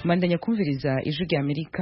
Mandanya kumviriza ijwi rya Amerika.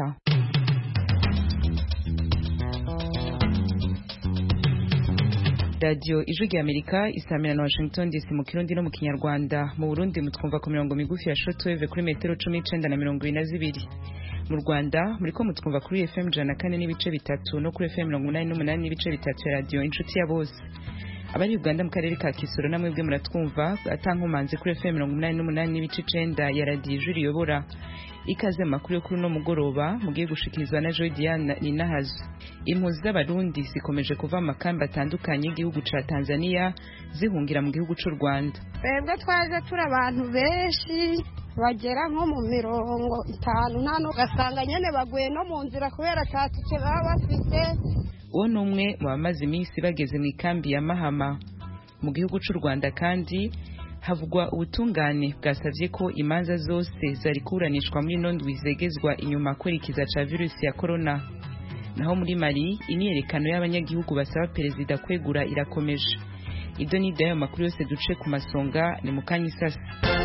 Radio ijwi rya Amerika isamira na Washington DC mu Kirundi no mu Kinyarwanda. Mu Burundi mutwumva ku mirongo migufi ya shortwave kuri metero 19 na 22. Mu Rwanda muriko mutwumva kuri FM 104 n'ibice bitatu no kuri FM 88 n'ibice bitatu ya radio inshuti ya bose. Abari Uganda mu karere ka Kisoro namwe bwe muratwumva atankomanze kuri FM 88 n'ibice 9 ya radio ijwi riyobora. Ikaze makuru yo kuri no mugoroba mugiye gushikirizwa na Joy Diane Ninahazo. Impuzi z'abarundi zikomeje kuva amakamba atandukanye igihugu ca Tanzania zihungira mu gihugu c'u Rwanda. Twebwe twaje turi abantu benshi bagera nko mu 50 nano gasanga nyene baguye no mu nzira kubera cyatike baba bafite. Uwo numwe mu bamaze iminsi bageze mu ikambi ya Mahama mu gihugu c'u Rwanda kandi havugwa ubutungane bwasavye ko imanza zose zari kuranishwa muri nondwi zegezwa inyuma kwerikiza ca virusi ya corona. Naho muri Mali imyerekano y'abanyagihugu basaba perezida kwegura irakomeje. Ido ni dayo makuru yose duce ku masonga ni mukanyi sasa.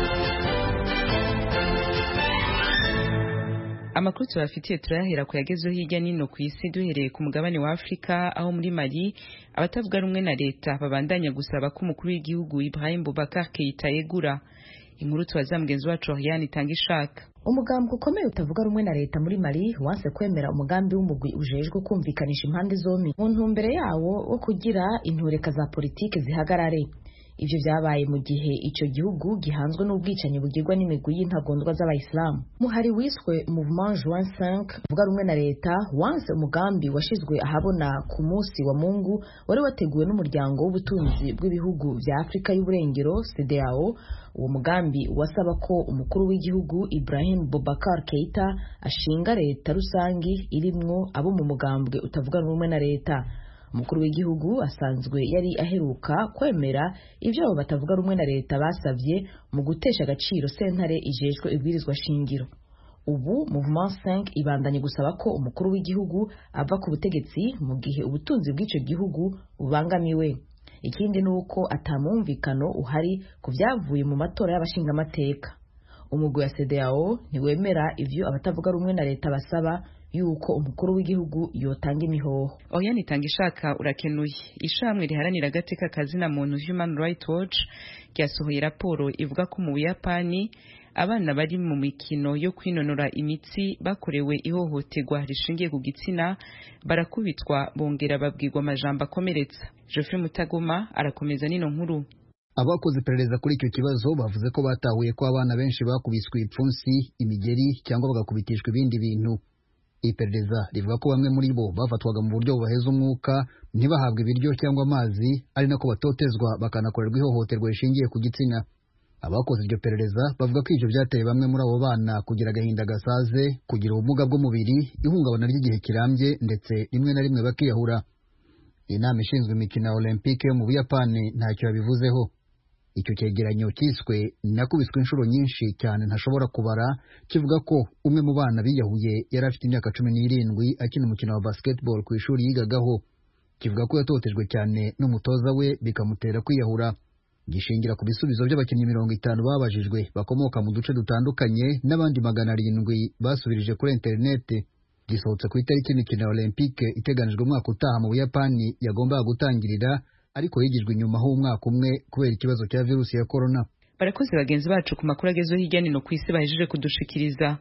Amakuru tubafitiye turahera ku yagezeho hirya nino ku isi duhereye ku mugabane wa Afrika aho muri Mali abatavuga rumwe na leta babandanya gusaba ko umukuru w'igihugu Ibrahim Boubacar Keïta yegura. Inkuru tubaza mugenzi wacu Oriane Itangishaka. Umugambi ukomeye utavuga rumwe na leta muri Mali wanse kwemera umugambi w'umugwi ujejwe kumvikanisha impande zombi mu ntumbero yawo wo kugira intureka za politike zihagarare. Ivyo vyabaye mu gihe ico gihugu gihanzwe n'ubwicanyi bugirwa n'imigwi y'intagondwa z'abayisilamu. Muhari wiswe Mouvement Juin 5 uvuga rumwe na leta wanse umugambi washizwe ahabona ku munsi wa Mungu wari wateguwe n'umuryango w'ubutunzi bw'ibihugu vya Afrika y'uburengero CEDEAO. Uwo mugambi wasaba ko umukuru w'igihugu Ibrahim Boubacar Keïta ashinga leta rusangi irimwo abo mu mugambwe utavuga rumwe na leta. Umukuru w'igihugu asanzwe yari aheruka kwemera ivyo batavuga rumwe na leta basavye mu gutesha agaciro sentare ijejwe ibwirizwa shingiro. Ubu Mouvement 5 ibandanye gusaba ko umukuru w'igihugu ava ku butegetsi mu gihe ubutunzi bw'ico gihugu bubangamiwe. Ikindi nuko atamumvikano uhari ku vyavuye mu matora y'abashingamateka. Umugwi wa CEDEAO ntiwemera ivyo abatavuga rumwe na leta basaba yuko umukuru w'igihugu yotanga imihoho. Oriane Itangishaka urakenuye. Ishamwe riharanira agateka kazina muntu Human Rights Watch ryasohoye raporo ivuga ko mu Buyapani abana bari mu mikino yo kwinonora imitsi bakorewe ihohoterwa rishingiye ku gitsina barakubitwa bongera babwirwa amajambo akomeretsa. Geoffrey Mutagoma arakomeza nino nkuru. Abakoze iperereza kuri icyo kibazo bavuze ko batahuye ko abana benshi bakubiswe ipfunsi, imigeri cyangwa bagakubitishwa ibindi bintu. Iperereza rivuga ko bamwe muri bo bafatwaga mu buryo bubaheza umwuka, ntibahabwe ibiryo cyangwa amazi, ari nako batotezwa bakanakorerwa ihohoterwa rishingiye ku gitsina. Abakoze iryo perereza bavuga ko ivyo byateye bamwe muri abo bana kugira agahinda gasaze, kugira ubumuga bw'umubiri, ihungabana ry'igihe kirambye ndetse rimwe na rimwe bakiyahura. Inama ishinzwe imikino ya Olympique yo mu Buyapani ntacyo yabivuzeho. Icyo cyegeranyo kiswe nakubiswe inshuro nyinshi cyane ntashobora kubara, kivuga ko umwe mu bana biyahuye yari afite imyaka 17 akina umukino wa basketball ku ishuri yigagaho. Kivuga ko yatotejwe cyane n'umutoza we bikamutera kwiyahura. Gishingira ku bisubizo by'abakinnyi 50 babajijwe bakomoka mu duce dutandukanye n'abandi 700 basubirije kuri internet. Gisohotse ku itariki y'imikino ya Olympique iteganijwe umwaka utaha mu Buyapani yagombaga gutangirira, ariko yigijwe inyuma ho umwaka umwe kubera ikibazo cya virusi ya corona. Barakoze bagenzi bacu ku makuru agezeho hirya nino ku isi bahejeje kudushikiriza.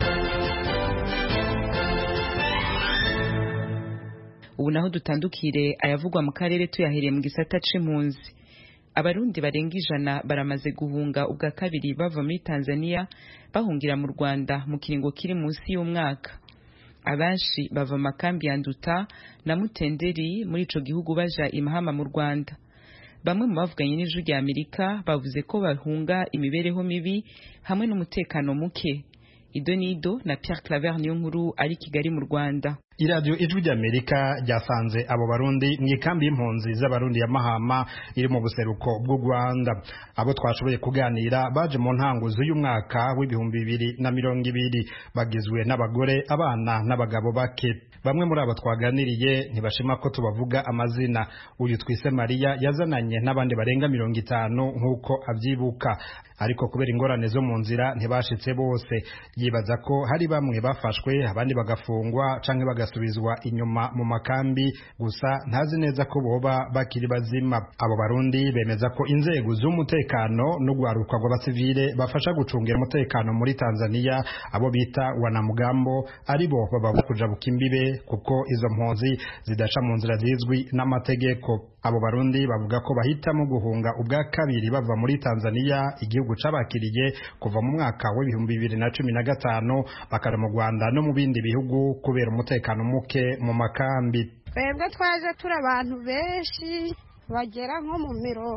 Ubu naho dutandukire ayavugwa mu karere tuyahereye mu gisata c'impunzi. Abarundi barenga 100 baramaze guhunga ubwa kabiri bava muri Tanzania bahungira mu Rwanda mu kiringo kiri munsi y'umwaka. Abanshi bava makambi ya Nduta na Mutenderi muri ico gihugu baja imahama mu Rwanda. Bamwe mu bavuganye n'ijwi rya Amerika bavuze ko bahunga imibereho mibi hamwe n'umutekano muke. Idonido na Pierre Claver niyo nkuru ari Kigali mu Rwanda. iradiyo ijwi ry'Amerika ryasanze abo barundi mu ikambi y'impunzi z'abarundi ya Mahama iri mu buseruko bw'u Rwanda. Abo twashoboye kuganira baje mu ntango z'uyu mwaka w'2020 bagizwe n'abagore, abana n'abagabo bake. Bamwe muri abo twaganiriye ntibashima ko tubavuga amazina. Uyu twise Maria yazananye n'abandi barenga 50 nk'uko abyibuka, ariko kubera ingorane zo mu nzira ntibashitse bose. Yibaza ko hari bamwe bafashwe abandi bagafungwa canke bagasubizwa inyuma mu makambi, gusa ntazi neza ko boba bakiri bazima. Abo barundi bemeza ko inzego z'umutekano n'ugwaruka rw'abasivile bafasha gucungira umutekano muri Tanzania, abo bita wanamugambo, aribo baba kuja bukimbibe kuko izo mpunzi zidaca mu nzira zizwi n'amategeko. Abo barundi bavuga ko bahitamo guhunga ubwa kabiri bava muri Tanzania, igihugu cabakiriye kuva mu mwaka wa 2015, bakara mu Rwanda no mu bindi bihugu kubera umutekano muke mu makambi. Twebwe twaje turi abantu benshi bagera nko mu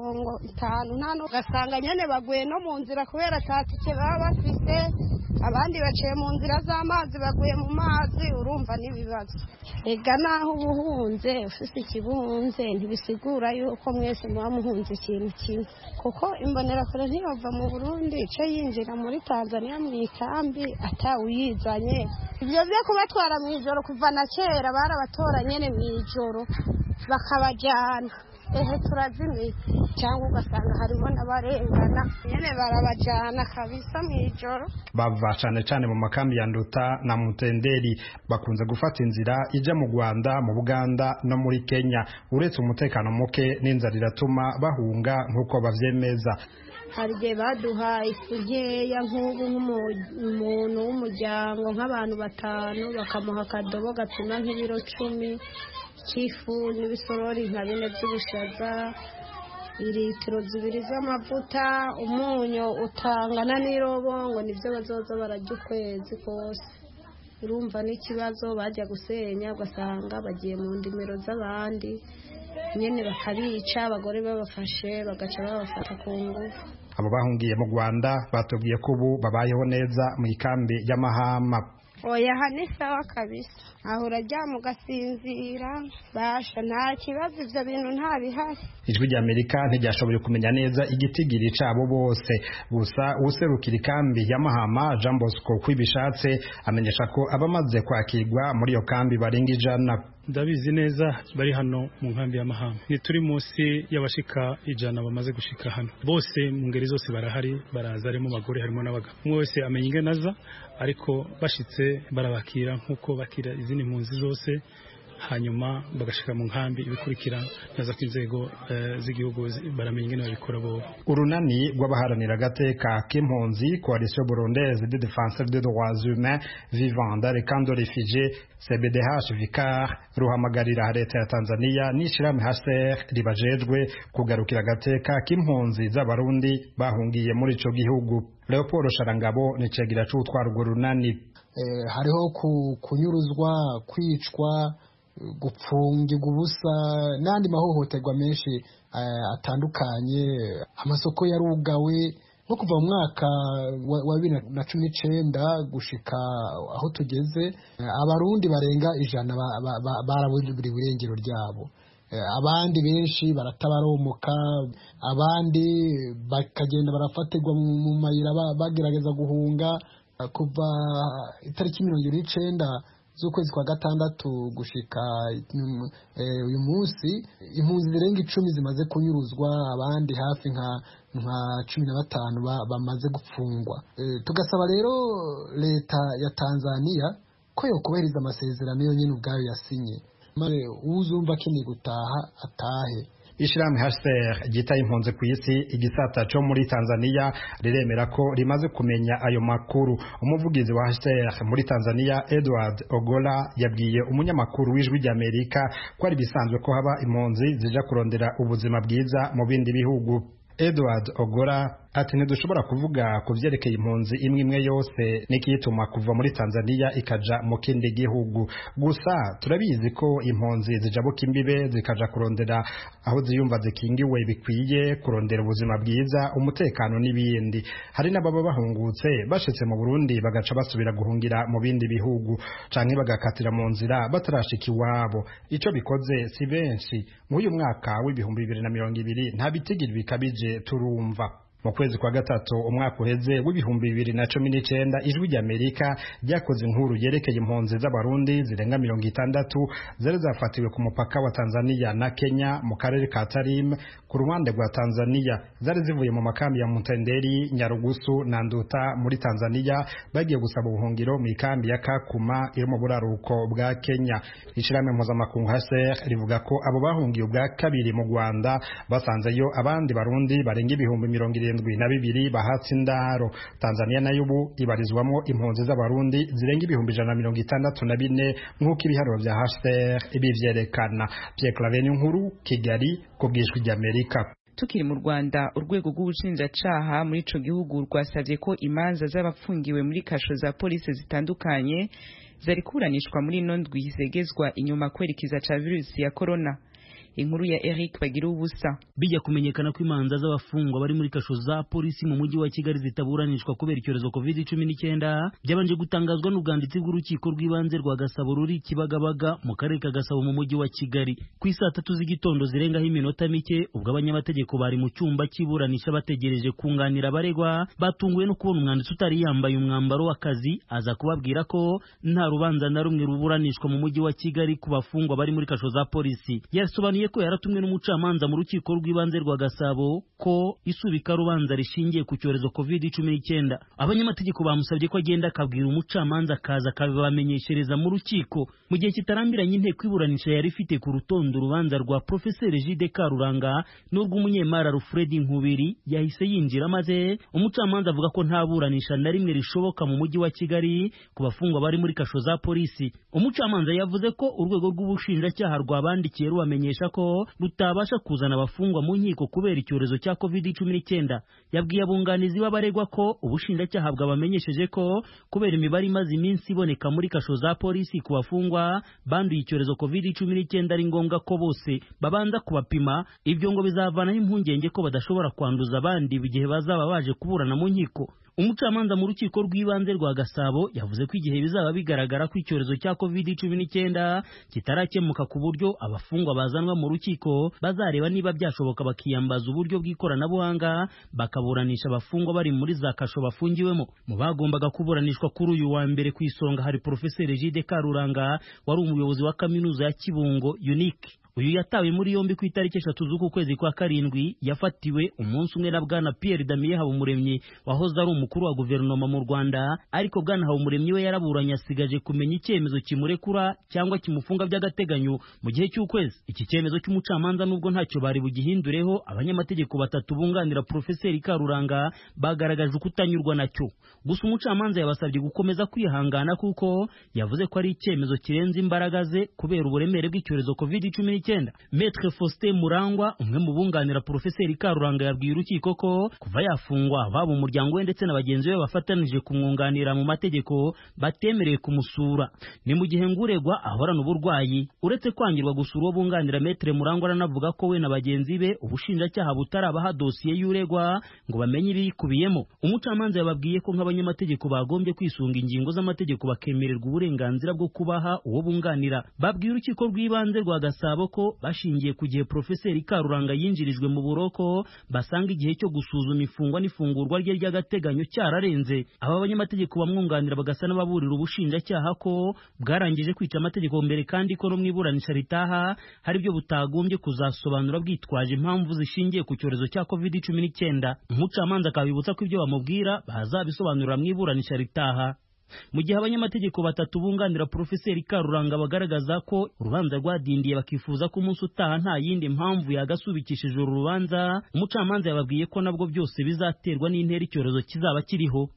50, ugasanga nyene baguye no mu nzira kubera tatike baba bafite, abandi baciye mu nzira z'amazi baguye mu mazi. Urumva n'ibibazo. Ega naho ubuhunze ufise ikibunze ntibisigura yuko mwese muba muhunze ikintu kimwe, kuko imbonerakure ntiyova mu Burundi ico yinjira muri Tanzania mu ikambi atawuyizanye. Ivyo vyo kubatwara mw'ijoro kuva na kera barabatora nyene mw'ijoro bakabajana. Ehe turazimiye, cyangwa ugasanga harimo n'abarengana nyene barabajana kabisa mw'ijoro. Bava cane mu makambi ya Nduta na Mutenderi, bakunze gufata inzira ija mu Rwanda, mu Buganda no muri Kenya. Uretse umutekano muke n'inzara iratuma bahunga nk'uko bavyemeza. Hari igihe baduha ifu nkeya, nk'ubu nk'umuntu w'umuryango nk'abantu 5 bakamuha akadobo gapima nk'ibiro 10 kifu n'ibisorori nka 4 by'ubushaza, litiro 2 z'amavuta, umunyu utangana n'irobo, ngo nivyo bazoza barajya ukwezi kose. Urumva n'ikibazo, bajya gusenya ugasanga bagiye mu ndimiro z'abandi nyene bakabica, abagore babafashe bagaca babafata ku ngufu. Abo bahungiye mu Rwanda batubwiye ko ubu babayeho neza mu ikambi ya Mahama. Oya hani sawa kabisa, aho uraryama ugasinzira, basha nta kibazo, ivyo bintu nta bihari. Ijwi ry'Amerika ntiryashoboye kumenya neza igitigiri cabo bose, gusa userukira ikambi ya Mahama Jean Bosco kwibishatse amenyesha ko abamaze kwakirwa muri iyo kambi barenga 100. Ndabizi neza bari hano mu nkambi ya Mahama, ni turi munsi y'abashika 100 bamaze gushika hano. Bose mu ngeri zose barahari, baraza, harimo abagore harimo n'abagabo. Umwe wese amenye ingenaza, ariko bashitse barabakira nkuko bakira izindi mpunzi zose, hanyuma bagashika mu nkambi. Ibikurikira naza ko inzego z'igihugu baramenye ingene babikora bo. Urunani rw'abaharanira agateka k'impunzi, Coalition Burundaise de Défenseurs des Droits Humains vivant dans les camps de réfugiés, CBDH Vicar, ruhamagarira leta ya Tanzania n'ishirahamwe HCR ribajejwe kugarukira agateka k'impunzi z'abarundi bahungiye muri ico gihugu. Leopold Sharangabo ni cegira c'utwara urwo runani. Hariho kunyuruzwa, kwicwa, gupfungirwa ubusa n'andi mahohoterwa menshi atandukanye. Amasoko yarugawe nko kuva mu mwaka wa 2019 gushika aho tugeze, abarundi barenga 100 baraburiwe irengero ryabo. Abandi benshi baratabaromoka, abandi bakagenda barafatirwa mu mayira bagerageza guhunga. Kuva itariki 29 z'ukwezi kwa 6 gushika uyu munsi, impunzi zirenga 10 zimaze kunyuruzwa, abandi hafi nka 15 bamaze gupfungwa. Tugasaba rero leta ya Tanzania ko yo kubahiriza amasezerano yo nyine ubwayo yasinye, maze uzumva akeneye gutaha atahe. Ishirahamwe HCR gita impunzi ku isi igisata cyo muri Tanzania riremera ko rimaze kumenya ayo makuru. Umuvugizi wa HCR muri Tanzania Edward Ogola yabwiye umunyamakuru w'Ijwi ry'Amerika ko ari bisanzwe ko haba impunzi zija kurondera ubuzima bwiza mu bindi bihugu. Edward Ogola ati ntidushobora kuvuga ku vyerekeye impunzi imwe imwe yose n'ikiyituma kuva muri Tanzania ikaja mu kindi gihugu, gusa turabizi ko impunzi zijabuka imbibe zikaja kurondera aho ziyumva zikingiwe bikwiye, kurondera ubuzima bwiza, umutekano n'ibindi. Hari n'ababa bahungutse bashitse mu Burundi bagaca basubira guhungira mu bindi bihugu canke bagakatira mu nzira batarashika iwabo. Ico bikoze si benshi. Muri uyu mwaka w'ibihumbi 2020 nta bitigiri bikabije turumva. Mu kwezi kwa gatatu umwaka uheze w'ibihumbi 2019 ijwi ry'Amerika ryakoze inkuru yerekeye impunzi z'abarundi zirenga 60 zari zafatiwe ku mupaka wa Tanzania na Kenya mu karere ka Tarim ku ruhande rwa Tanzania, zari zivuye mu makambi ya Mutenderi, Nyarugusu na Nduta muri Tanzania bagiye gusaba ubuhungiro mu ikambi ya Kakuma iri mu buraruko bwa Kenya. Ishirahamwe mpuzamakungu HCR rivuga ko abo bahungiye ubwa kabiri mu Rwanda basanzeyo abandi barundi barenga ibihumbi 72 bahatse indaro. Tanzania nayo ubu ibarizwamo impunzi z'abarundi zirenga ibihumbi 164 nk'uko ibiharuro vya HCR ibivyerekana. Pierre Claver Nkuru, Kigali, ku bw'ijwi ry'Amerika. Tukiri mu Rwanda, urwego rw'ubushinjacaha muri ico gihugu rwasavye ko imanza z'abapfungiwe muri kasho za polisi zitandukanye zari kuburanishwa muri ino ndwi zegezwa inyuma kwerekeza ca virusi ya corona. Inkuru ya Eric Bagira ubusa. Bijya kumenyekana ko imanza z'abafungwa bari muri kasho za polisi mu mujyi wa Kigali zitaburanishwa kubera icyorezo COVID-19 byabanje gutangazwa n'ubwanditsi bw'urukiko rw'ibanze rwa Gasabo ruri Kibagabaga mu karere ka Gasabo mu mujyi wa Kigali. Ku isaa 3 z'igitondo zirengaho iminota mike ubwo abanyamategeko bari mu cyumba cy'iburanisha bategereje kunganira abaregwa, batunguwe no kubona umwanditsi utari yambaye umwambaro w'akazi aza kubabwira ko nta rubanza na rumwe ruburanishwa mu mujyi wa Kigali ku bafungwa bari muri kasho za polisi. Yasobanuye ko yaratumwe n'umucamanza mu rukiko rw'ibanze rwa Gasabo ko isubika rubanza rishingiye ku cyorezo COVID-19. Abanyamategeko bamusabye ko agenda akabwira umucamanza kaza kabibamenyeshereza mu rukiko. Mu gihe kitarambiranye inteko iburanisha yari ifite ku rutondo urubanza rwa Professeur Jide Karuranga n'urw'umunyemara Alfred Nkubiri yahise yinjira, maze umucamanza avuga ko nta buranisha na rimwe rishoboka mu mujyi wa Kigali ku bafungwa bari muri kasho za polisi. Umucamanza yavuze ko urwego rw'ubushinjacyaha rwabandikiye rubamenyesha ko rutabasha kuzana abafungwa mu nkiko kubera icyorezo cya COVID-19. Yabwiye abunganizi b'abaregwa ko ubushinjacyaha bwabamenyesheje ko kubera imibare imaze iminsi iboneka muri kasho za polisi ku bafungwa banduye icyorezo COVID-19 ari ngombwa ko bose babanza kubapima. Ibyo ngo bizavanaho impungenge ko badashobora kwanduza abandi igihe bazaba baje kuburana mu nkiko. Umucamanza mu rukiko rw'ibanze rwa Gasabo yavuze ko igihe bizaba bigaragara ko icyorezo cya COVID-19 kitarakemuka ku buryo abafungwa bazanwa mu rukiko, bazareba niba byashoboka bakiyambaza uburyo bw'ikoranabuhanga bakaburanisha abafungwa bari muri za kasho bafungiwemo. Mu bagombaga kuburanishwa kuri uyu wa mbere ku isonga hari Professeur Jide Karuranga wari umuyobozi wa kaminuza ya Kibungo Unique. Uyu yatawe muri yombi ku itariki 3 z'uku kwezi kwa karindwi, yafatiwe umunsi umwe na bwana Pierre Damien Habumuremyi wahoze ari umukuru wa guverinoma mu Rwanda, ariko bwana Habumuremyi we yaraburanye asigaje kumenya icyemezo kimurekura cyangwa kimufunga by'agateganyo mu gihe cy'ukwezi. Iki cyemezo cy'umucamanza nubwo ntacyo bari bugihindureho, abanyamategeko batatu bunganira Professeur Karuranga bagaragaje kutanyurwa nacyo. Gusa umucamanza yabasabye gukomeza kwihangana kuko yavuze ko ari icyemezo kirenze imbaraga ze kubera uburemere bw'icyorezo COVID-19. Maître Faustin Murangwa, umwe mu bunganira Professeur Karuranga, yabwiye urukiko ko kuva yafungwa baba umuryango we ndetse na bagenzi be bafatanije kumwunganira mu mategeko batemereye kumusura. Ni mu gihe nguregwa ahorana uburwayi. Uretse kwangirwa gusura uwo bunganira, Maître Murangwa aranavuga ko we na bagenzi be ubushinjacyaha butarabaha dosiye y'uregwa ngo bamenye ibikubiyemo. Umucamanza yababwiye ko nk'abanyamategeko bagombye kwisunga ingingo z'amategeko bakemererwa uburenganzira bwo kubaha uwo bunganira. Babwiye urukiko rw'ibanze rwa Gasabo ko bashingiye ku gihe Professeur Karuranga yinjirijwe mu buroko basanga igihe cyo gusuzuma ifungwa n'ifungurwa rye ry'agateganyo cyararenze. Aba banyamategeko bamwunganira bagasa n'ababurira ubushinjacyaha ko bwarangije kwica amategeko mbere kandi ko no mwiburanisha ritaha hari byo butagombye kuzasobanura bwitwaje impamvu zishingiye ku cyorezo cya COVID-19. Umucamanza akabibutsa ko ibyo bamubwira bazabisobanurira mwiburanisha ritaha. Mu gihe abanyamategeko batatu bunganira Professeur Karuranga bagaragaza ko urubanza rwadindiye bakifuza ko umunsi utaha nta yindi mpamvu yagasubikishije uru rubanza, umucamanza yababwiye ko nabwo byose bizaterwa n'intera icyorezo kizaba kiriho.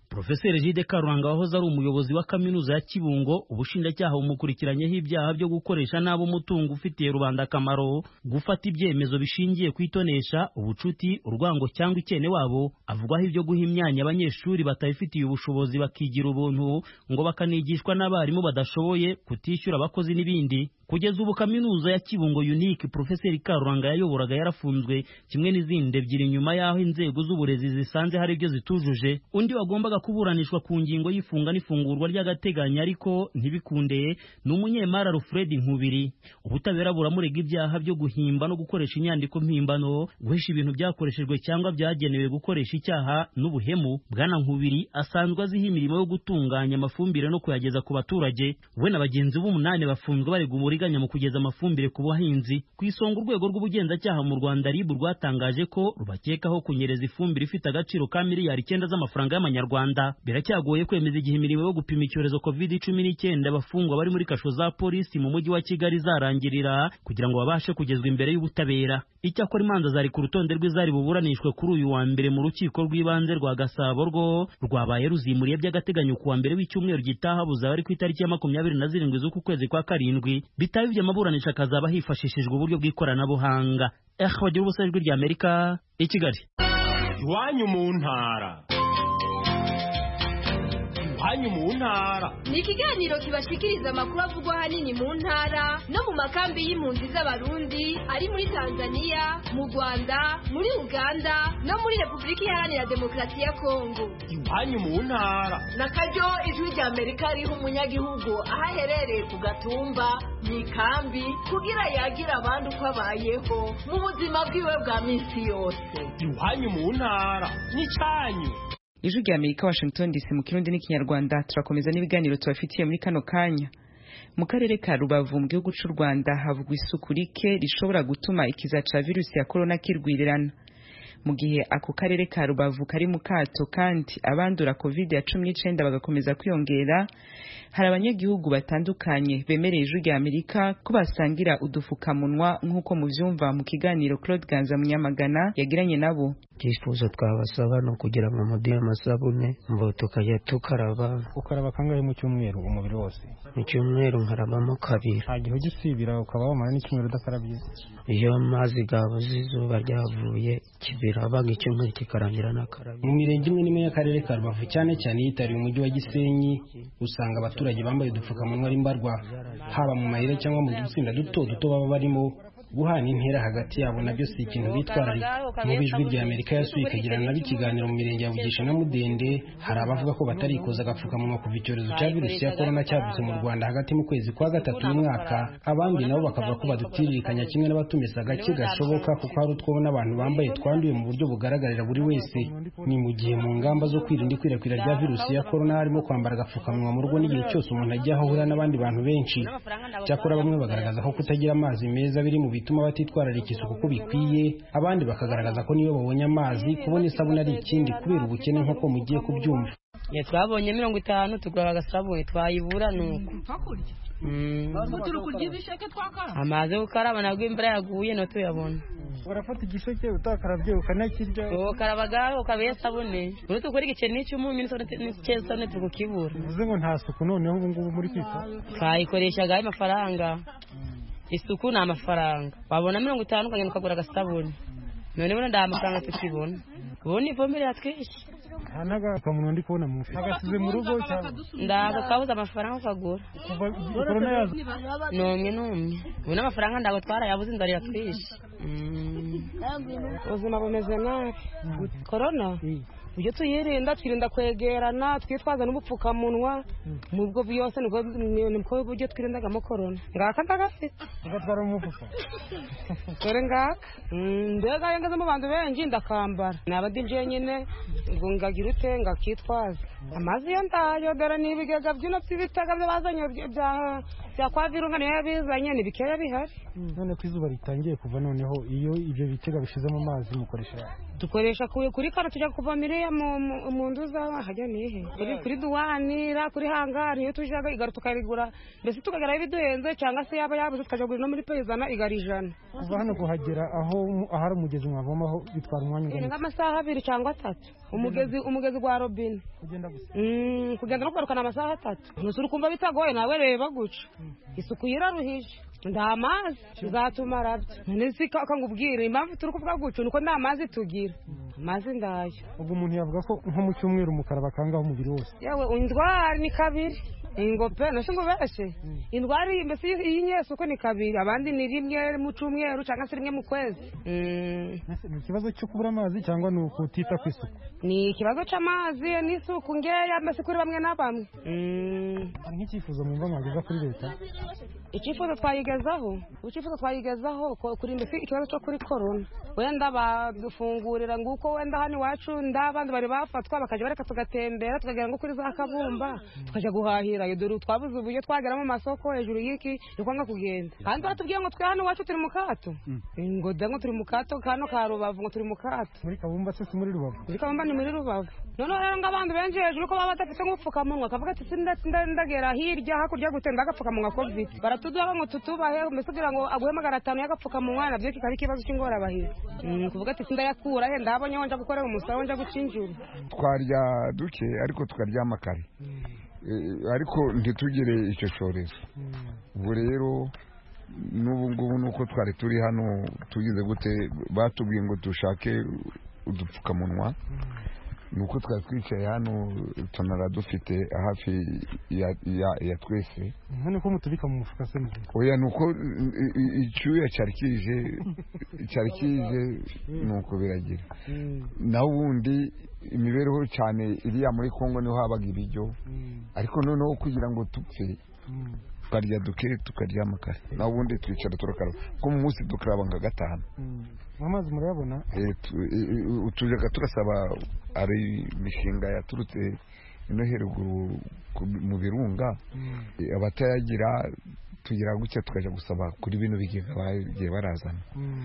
Profeseri Jide Karuranga wahoze ari umuyobozi wa kaminuza ya Kibungo, ubushinjacyaha bumukurikiranyeho ibyaha byo gukoresha nabo umutungo ufitiye rubanda akamaro, gufata ibyemezo bishingiye ku itonesha, ubucuti, urwango cyangwa ikene wabo. Avugwaho ibyo guha imyanya abanyeshuri batayifitiye ubushobozi bakigira ubuntu ngo bakanigishwa n'abarimu badashoboye, kutishyura abakozi n'ibindi. Kugeza ubu kaminuza ya Kibungo Unique Profeseri Karuranga yayoboraga yarafunzwe kimwe n'izindi ebyiri nyuma y'aho inzego z'uburezi zisanze hari ibyo zitujuje. Undi wagombaga kuburanishwa ku ngingo y'ifunga n'ifungurwa ry'agateganyo ariko ntibikunde ni umunyemari Alfred Nkubiri. Ubutabera buramurega ibyaha byo guhimba no gukoresha inyandiko mpimbano, guhisha ibintu byakoreshejwe cyangwa byagenewe gukoresha icyaha n'ubuhemu. Bwana Nkubiri asanzwe aziho imirimo yo gutunganya amafumbire no kuyageza ku baturage. We na bagenzi b'umunani bafunzwe baregwa uburiganya mu kugeza amafumbire ku bahinzi. Ku isonga urwego rw'ubugenzacyaha mu Rwanda RIB rwatangaje ko rubakekaho kunyereza ifumbire ifite agaciro ka miliyari 9 z'amafaranga y'amanyarwanda. Biracyagoye kwemeza igihe imirimo yo gupima icyorezo COVID-19 abafungwa bari muri kasho za polisi mu mujyi wa Kigali zarangirira kugira ngo babashe kugezwa imbere y'ubutabera. Icyakora imanza zari ku rutonde rw'izari buburanishwe kuri uyu wa mbere mu rukiko rw'ibanze rwa Gasabo rwo rwabaye ruzimuriye by'agateganyo ku wa mbere w'icyumweru gitaha buzaba ari ku itariki ya 27 z'uku kwezi kwa karindwi. Bitaba ibyo amaburanisha akazaba hifashishijwe uburyo bw'ikoranabuhanga. Bagira ubusa ijwi rya Amerika i Kigali. Iwanyu mu ntara. Iwanyu mu ntara ni ikiganiro kibashikiriza amakuru avugwa ahanini mu ntara no mu makambi y'impunzi z'abarundi ari muri Tanzania, mu Rwanda, muri Uganda no muri Repubulika Iharanira Demokarasi ya Kongo. Iwanyu mu ntara nakaryo ijwi rya Amerika riha umunyagihugu aho aherereye ku gatumba mu ikambi kugira yagira abandi uko abayeho mu buzima bwiwe bwa minsi yose. Iwanyu mu ntara ni cyanyu. Ijwi rya Amerika, Washington DC, mu Kirundi n'Ikinyarwanda. Turakomeza n'ibiganiro tubafitiye muri kano kanya. Mu karere ka Rubavu mu gihugu cy'u Rwanda havugwa isuku rike rishobora gutuma ikiza ca virusi ya corona kirwirirana. Mu gihe ako karere ka Rubavu kari mu kato kandi abandura COVID-19 bagakomeza kwiyongera, hari abanyagihugu batandukanye bemereye Ijwi rya Amerika ko basangira udufukamunwa nk'uko muvyumva mu kiganiro Claude Ganza Munyamagana yagiranye nabo. Icyifuzo twabasaba no kugira ngo mudiye amasabune ngo tukajya ukaraba kangahe mu cyumweru umubiri wose? Mu cyumweru nkarabamo kabiri. Hagiye ugisibira ukaba wamara n'icyumweru udakarabye? Iyo amazi gabuze izuba ryavuye kibirabaga icyumweru kikarangira nakarabye. Mu mirenge imwe n'imwe y'akarere ka Rubavu cyane cyane yitariye umujyi wa Gisenyi usanga abaturage bambaye udupfukamunwa ari mbarwa, haba mu mayira cyangwa mu dutsinda duto duto baba barimo. Guhana intera hagati yabo nabyo si ikintu bitwararika. Mu Ijwi rya Amerika yasuye ikagirana nabo ikiganiro mu mirenge ya Bugisha na Mudende, hari abavuga ko batarikoza agapfukamunwa kuva icyorezo cya virusi ya corona cyadutse mu Rwanda hagati mu kwezi kwa gatatu y'umwaka. Abandi nabo bakavuga ko badutiririkanya kimwe n'abatumesa gake gashoboka kuko hari utwo n'abantu bambaye twanduye mu buryo bugaragarira buri wese. Ni mu gihe mu ngamba zo kwirinda ikwirakwira rya virusi ya corona harimo kwambara agapfukamunwa mu rugo n'igihe cyose umuntu ajya aho ahura n'abandi bantu benshi. Cyakora bamwe bagaragaza ko kutagira amazi meza biri mu bituma batitwararika isuku uko bikwiye, abandi bakagaragaza ko niyo babonye amazi kubona isabune ari ikindi kubera ubukene nk'uko mugiye kubyumva. Twabonye 50 tugura agasabune twayibura nuko amazi ukaraba nabwo imvura yaguye no tuyabona. Urafata igisheke utakarabye ukanakirya ukarabaga ukabiye sabune urutu kuri gice n'icyumunyu n'isabune tukukibura. Uvuze ngo nta suku noneho ubu ngubu muri kwita twayikoreshaga amafaranga. Isuku ni amafaranga. Wabona 50 ukagenda ukagura agasabune. None bona nda amafaranga tukibona. Ubona ivombere yatwishe. Hanaga kamuntu ndi kubona mu agasize mu rugo cyangwa ndaga kabuza amafaranga ukagura. Corona yazo. Nomye. Ubona amafaranga ndago twara yabuze indari yatwishe. Ubuzima bumeze nabi. Corona ujye tuyirinda, twirinda kwegerana, twitwaza n'ubupfukamunwa mu bwo byose niko ujye twirindagamo corona. Ngaka ndagafite ugatwara umufuka dore ngaka mbega yengeze mu bantu benshi ndakambara nabadinje nyine ngo ngagira ute ngakitwaza amazi yo ndayo dore n'ibigega by'ino by'ibitaga by'abazanye bya kwa virunga niyo bizanye n'ibikera bihari. None kwizuba ritangiye kuva noneho iyo ibyo bitega bishize mu mazi mukoresha dukoresha kuri karo tujya kuvomera mu nduza hajya nihe kuri duwanira kuri hangari iyo tujaga igara tukarigura mbese tukagera ibiduhenze cyangwa se yaba yabuze tukajagura no muri pezana igarijana. Kuva hano kuhagera aho ahari umugezi mwavomaho bitwara umwanya ungana nk'amasaha 2 cyangwa 3 umugezi gwa robine kugenda kugenda no kugarukana amasaha 3 nusura kumva bitagoye nawe reba guca isuku yiraruhije nda mazi tuzatumara none sika akangubwira impamvu turi kuvuga guca nuko nda mazi tugira mazi ndayo ubwo umuntu yavuga ko nko mu cyumweru umukara bakangaho umubiri wose yewe indwara ni kabiri ingope nashingo beshe indwara mbese y'inyeso uko ni kabiri abandi ni rimwe mu cyumweru cyangwa se rimwe mu kwezi ni ikibazo cyo kubura amazi cyangwa ni ukutita ku isuku ni ikibazo cy'amazi n'isuku ngeya mbese kuri bamwe na bamwe nk'icyifuzo mwumva mwageza kuri leta icyifuzo twayigezaho kuri mbese ikibazo cyo kuri korona wenda badufungurira nguko wenda hano iwacu ndabandi bari bafatwa bakajya bareka tugatembera tukagera ngo kuri za Kabumba tukajya guhahira dore twabuze uburyo twageramo amasoko hejuru y'iki kwanga kugenda kandi baratubwiye ngo twe hano iwacu turi mu kato ngo dango turi mu kato kano ka Rubavu ngo turi mu kato muri Kabumba se muri Rubavu muri Kabumba ni muri Rubavu noneho rero ng'abandi benshi hejuru ko baba badafite nk'ubupfukamunwa akavuga ati ndagera hirya hakurya gutenda agapfukamunwa covid baratuduha ngo tutubahe mbese kugira ngo aguhe 500 y'agapfukamunwa nabyo kikaba ikibazo cy'ingorabahizi kuvuga ati ndayakura he ndabonye wonja gukorera umusaba wonja gucinjura twarya duke ariko tukaryama kare ariko ntitugire icyo cyorezo ubu rero n'ubu ngubu nuko twari turi hano tugize gute batubwiye ngo dushake udupfukamunwa nuko twari twicaye hano tunara dufite hafi ya twese none ko mutubika mu mufuka se oya nuko icyuya cyari kije nuko biragira naho ubundi imibereho cyane iriya muri Kongo niho habaga ibiryo ariko noneho kugira ngo tupfe tukarya duke tukaryama kare naho ubundi twicara turakaraba ko mu munsi dukaraba nka 5 amazi murayabona tujyaga turasaba ari mishinga yaturutse ino heruguru mu birunga abatayagira tugira gutya tukaja gusaba kuri bino bigega bagiye barazana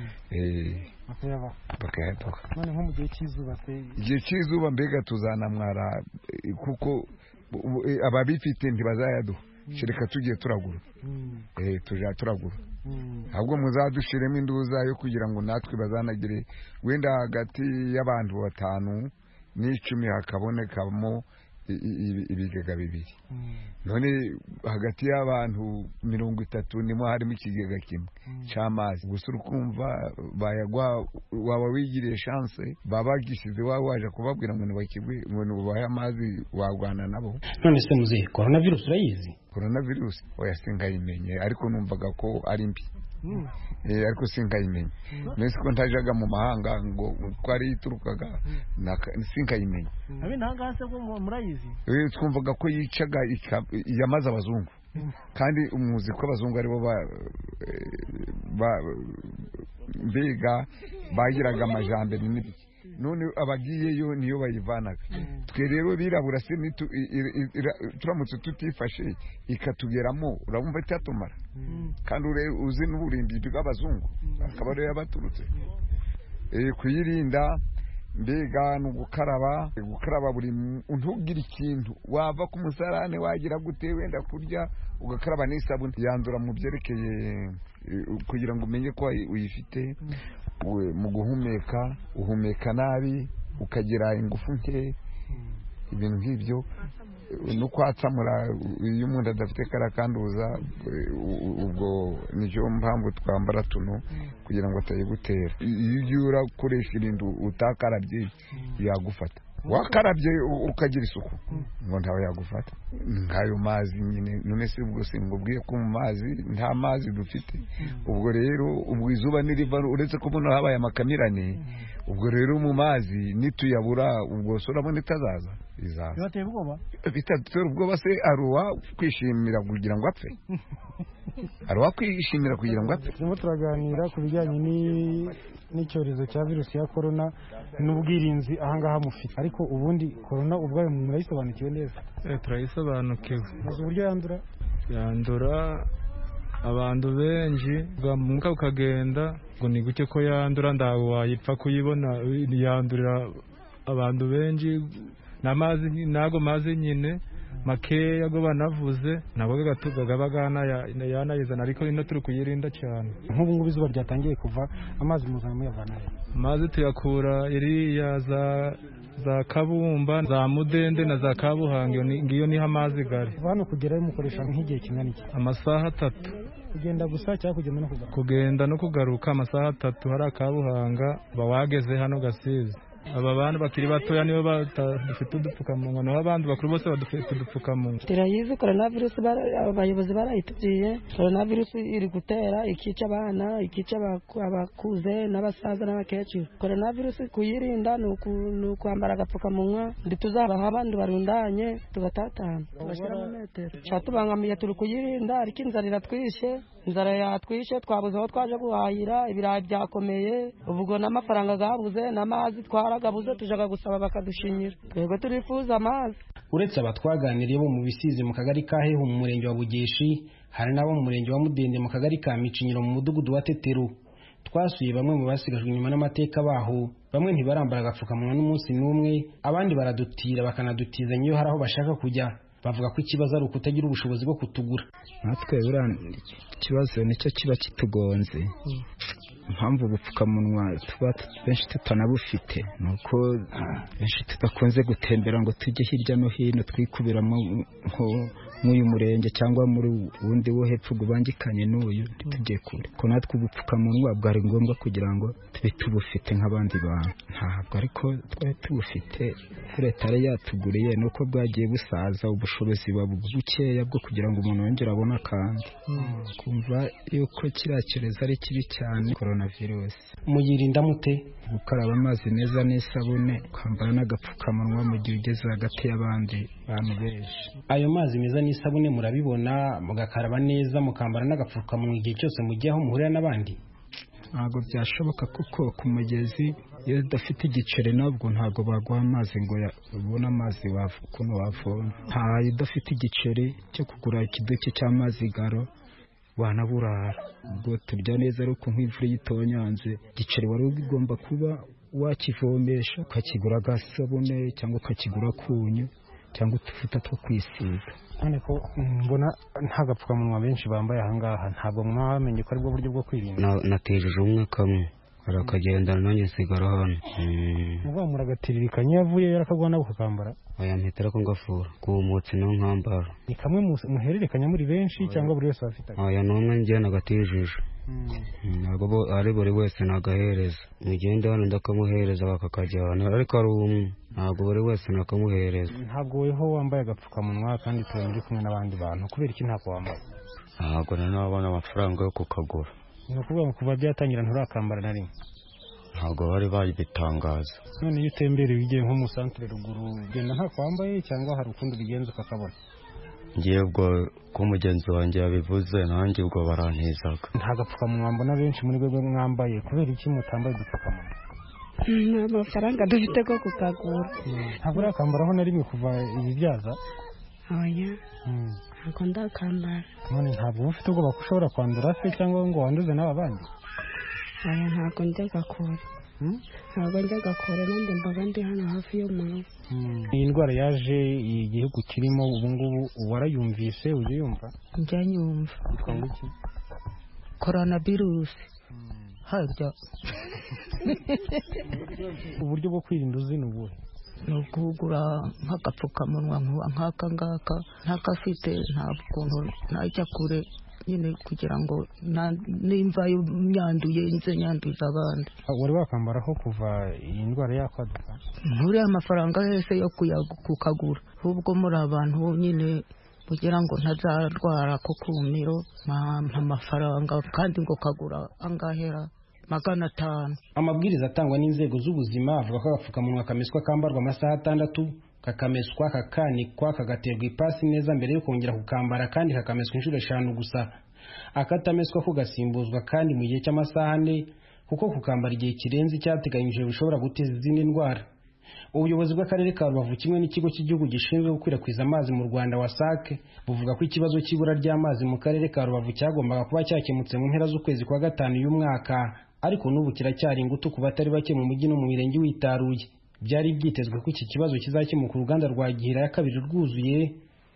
bakayaduha none nko mu gihe cy'izuba igihe cy'izuba mbega tuzanamwara kuko ababifite ntibazayaduha shirika tugiye turagura tuja turagura ahubwo muzadushiremo induza yo kugira ngo natwe bazanagire wenda hagati y'abantu 5 n'10 hakabonekamo ibigega 2 none hagati y'abantu 30 nimo harimo ikigega kimwe cy'amazi gusa urukumva bayagwa waba wigiriye chance babagishyize waje kubabwira ngo nibakibwe ngo nubaye amazi wagwana nabo none se muze coronavirus urayizi coronavirus oya singayimenye ariko numvaga ko ari mbi ariko singayimenye nese ko ntajaga mu mahanga ngo kwari iturukaga singayimenye abi ntangase ko murayizi twumvaga ko yicaga yamaze abazungu kandi umuzi ko abazungu aribo mbega bagiraga amajambere n'ibiki none abagiyeyo niyo bayivanaga twe rero birabura se turamutse tutifashe ikatugeramo urabumva itatumara kandi uzi n'uburimbi bw'abazungu akaba rero yabaturutse kuyirinda mbega no gukaraba buri ntugire ikintu wava ku musarane wagira gute wenda kurya ugakaraba n'isabune yandura mu byerekeye kugira ngo umenye ko uyifite mu guhumeka uhumeka nabi ukagira ingufu nke ibintu nk'ibyo no kwatsamura iyo umuntu adafite karakanduza ubwo nicyo mpamvu twambara tuno kugira ngo atayigutera iyo urakoresha ibintu utakarabye yagufata wakarabye ukagira isuku ngo ntawe yagufata nk'ayo mazi nyine none se ubwo singubwiye ko mu mazi nta mazi dufite ubwo rero ubwo izuba niriva uretse ko buno habaye amakamirane ubwo rero mu mazi nituyabura ubwo sorabona itazaza izaza bibateye ubwoba bitatera ubwoba se aruwa kwishimira kugira ngo apfe aruwa kwishimira kugira ngo apfe turimo turaganira ku bijyanye n'icyorezo cya virusi ya corona n'ubwirinzi ahangaha mufite ariko ubundi corona ubwayo murayisobanukiwe neza turayisobanukiwe maze uburyo yandura abantu benshi bwamuka ukagenda ngo ni guke ko yandura ndawe wayipfa kuyibona yandurira abantu benshi n'amazi nago mazi nyine makeya go banavuze nabo gatugaga bagana yanayizana ariko ino turi kuyirinda cyane. Nk'ubu ngubu izuba ryatangiye kuva, amazi muzana muyavana he? Amazi tuyakura iriya za Kabumba, za Mudende na za Kabuhange, ngiyo niho amazi gari. Hano kugerayo mukoresha nk'igihe kingana iki? Amasaha 3. Kugenda gusa cyangwa kugenda no kugaruka? Kugenda no kugaruka amasaha 3 hari Kabuhanga bawageze hano Gasizi. Aba bantu bakiri batoya nibo badafite udupfukamunwa, naho abandi bakuru bose badufite udupfukamunwa. Turayizi coronavirus, abayobozi barayitubwiye. Coronavirus iri gutera ikica abana, ikica abakuze n'abasaza n'abakecuru. Coronavirus kuyirinda ni ukwambara agapfukamunwa, ntituzabaha abandi barundanye tugatatana tugashyira mu metero. Cyatubangamiye turi kuyirinda, ariko inzara iratwishe. Inzara yatwishe, twabuze aho twaje guhahira, ibirayi byakomeye, ubwo n'amafaranga gabuze, n'amazi twaragabuze, tujaga gusaba bakadushinyira. Twebwe turifuza amazi. Uretse aba twaganiriye bo mu Bisizi mu kagari ka Hehu mu murenge wa Bugeshi, hari nabo mu murenge wa Mudende mu kagari ka Micinyiro mu mudugudu wa Tetero. Twasuye bamwe mu basigajwe inyuma n'amateka baho. Bamwe ntibarambara agapfukamunwa n'umunsi n'umwe, abandi baradutira bakanadutizanya iyo hari aho bashaka kujya. Bavuga ko ikibazo ari ukutagira ubushobozi bwo kutugura. Natwe ikibazo nicyo kiba kitugonze. Impamvu ubupfukamunwa tuba benshi tutanabufite nuko benshi tudakunze gutembera ngo tujye hirya no hino twikubiramo nk'uyu murenge cyangwa muri wundi wo hepfo gubangikanye n'uyu ntitujye kure. Ko natwe ubupfukamunwa bwari ngombwa kugira ngo tube tubufite nk'abandi bantu. Ntabwo ariko twari tubufite, leta yari yatuguriye nuko bwagiye busaza, ubushobozi bukeya bwo kugira ngo umuntu yongere abone akandi. Kumva yuko kiriya cyorezo ari kibi cyane coronavirus. Muyirinda mute? Gukaraba amazi meza n'isabune, kwambara n'agapfukamunwa mu gihe ugeze hagati y'abandi bantu benshi. Ayo mazi meza n'isabune murabibona, mugakaraba neza mukambara n'agapfukamunwa igihe cyose mugiye aho muhurira n'abandi? Ntabwo byashoboka kuko ku mugezi iyo udafite igiceri nabwo ntabwo baguha amazi ngo ubone amazi ukuntu wavoma. Ntayo udafite igiceri cyo kugura ikiduki cy'amazi garo wanaburara. Ubwo turya neza ariko nk'imvura yitonyanze, igiceri wari ugomba kuba wakivomesha ukakigura agasabune cyangwa ukakigura kunyu cyangwa utuvuta two kwisiga. None ko mbona nta gapfukamunwa benshi bambaye ahangaha, ntabwo mwamenye ko aribwo buryo bwo kwirinda? Natejeje umwe kamwe arakagendana nanjye sigara hano. Muba muragatiririkanye yavuye yarakagwa nabo kakambara? Aya mpitira ko ngafura kumutse no nkambara. Ni kamwe muhererekanya muri benshi cyangwa buri wese afite? Aya numwe njye nagatijije. Ntabwo ari buri wese nagahereza. Mugende hano ndakamuhereza bakakajyana, ariko ari umwe. Ntabwo buri wese nakamuhereza. Ntabwo weho wambaye agapfukamunwa kandi turi kumwe n'abandi bantu, kubera iki ntako wambaye? Ntabwo nabona amafaranga yo kukagura. Ni ukuvuga ngo kuva byatangira nturakambara na rimwe? Ntabwo bari babitangaza. None iyo utembereye ugiye nko mu santere ruguru ugenda ntako wambaye cyangwa hari ukundi ubigenza ukakabona? Ngiye ubwo ko mugenzi wanjye yabivuze nanjye ubwo barantizaga. Nta gapfukamunwa mbona benshi muri bwe mwambaye, kubera iki mutambaye udupfukamunwa? Nta mafaranga dufite ko kukagura. Ntabwo urakambaraho na rimwe kuva ibi byaza? Oya, ntabwo ndakambara. None ntabwo ufite ubwoba ko ushobora kwandura se cyangwa ngo wanduze n'aba bandi? Oya, ntabwo njyaga kure. Ntabwo njyaga kure, nanjye mbaga ndi hano hafi yo mu rugo. Iyi ndwara yaje igihugu kirimo ubu ngubu warayumvise, ujya yumva? Njya nyumva. Yitwa iki? Coronavirus. Harya. Uburyo bwo kwirinda uzi ni ubuhe? Ni ukugura nk'agapfukamunwa nk'aka ngaka, ntakafite ntabwo ukuntu najya kure nyine kugira ngo nimva nyanduye nze nyanduza abandi. Wari wakambaraho kuva iyi ndwara yakwaduka? Nturiya amafaranga yose yo kukagura, ahubwo muri abantu nyine kugira ngo ntazarwara ko kumiro amafaranga kandi ngo kagura angahera 500. Amabwiriza atangwa n'inzego z'ubuzima avuga ko agapfukamunwa kameswa kambarwa amasaha 6, kakameswa kakanikwa kagaterwa ipasi neza mbere yo kongera kukambara, kandi kakameswa inshuro 5 gusa. Akatameswa ko gasimbuzwa kandi mu gihe cy'amasaha 4, kuko kukambara igihe kirenze icyateganyije bishobora guteza izindi ndwara. Ubuyobozi bw'akarere ka Rubavu kimwe n'ikigo cy'igihugu gishinzwe gukwirakwiza amazi mu Rwanda WASAC buvuga ko ikibazo cy'ibura ry'amazi mu karere ka Rubavu cyagombaga kuba cyakemutse mu mpera z'ukwezi kwa 5 uyu mwaka, ariko n'ubu kiracyari ingutu ku batari bake mu mujyi no mu mirenge witaruye. Byari byitezwe ko iki kibazo kizakemuka uruganda rwa Gihira ya 2 rwuzuye,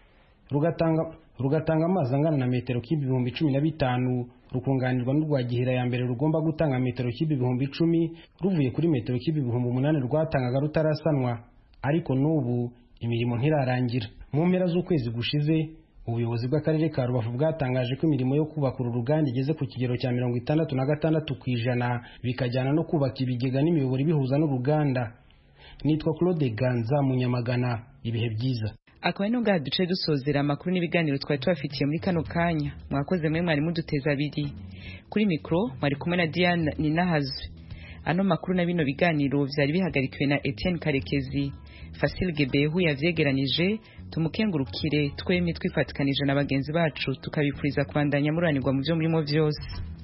rugatanga amazi angana na metero kibi ibihumbi 15 rukunganirwa n'urwa Gihira ya mbere rugomba gutanga metero kibi ibihumbi 10 ruvuye kuri metero kibi ibihumbi 8 rwatangaga rutarasanwa, ariko n'ubu imirimo ntirarangira. Mu mpera z'ukwezi gushize ubuyobozi bw'akarere ka Rubavu bwatangaje ko imirimo yo kubaka uru ruganda igeze ku kigero cya 66% bikajyana no kubaka ibigega n'imiyoboro ibihuza n'uruganda. Nitwa Claude Ganza Munyamagana, ibihe byiza. Akaba n'ubwa duce dusozera amakuru n'ibiganiro twari tubafitiye muri kano kanya. Mwakoze mwe mwari muduteza abiri. Kuri mikro mwari kumwe na Diane Ninahazwe. Ano makuru na bino biganiro vyari bihagarikiwe na Etienne Karekezi. Fasil Gebehu yavyegeranije. Tumukengurukire twemye twifatikanije na bagenzi bacu tukabipfuriza kubandanya muranirwa mu byo murimo vyose.